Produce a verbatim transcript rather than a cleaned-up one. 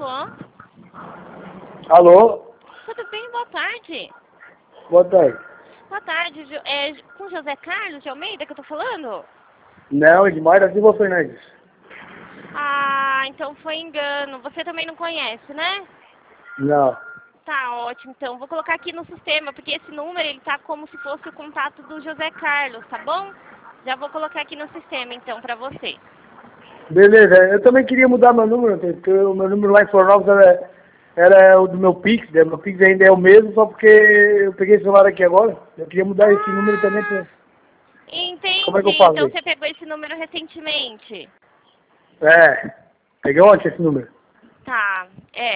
Alô? Alô? Tudo bem? Boa tarde. Boa tarde. Boa tarde. Jo- É com José Carlos de Almeida que eu tô falando? Não, Edmar da Silva Fernandes. Ah, então foi engano. Você também não conhece, né? Não. Tá ótimo, então. Vou colocar aqui no sistema, porque esse número, ele tá como se fosse o contato do José Carlos, tá bom? Já vou colocar aqui no sistema, então, pra você. Beleza, eu também queria mudar meu número, porque o meu número lá em Florianópolis era, era o do meu Pix, né? Meu Pix ainda é o mesmo, só porque eu peguei esse celular aqui agora. Eu queria mudar esse número também. Pra... Como é que Entendi. eu faço Então isso? você pegou esse número recentemente. É, peguei ontem esse número. Tá. É.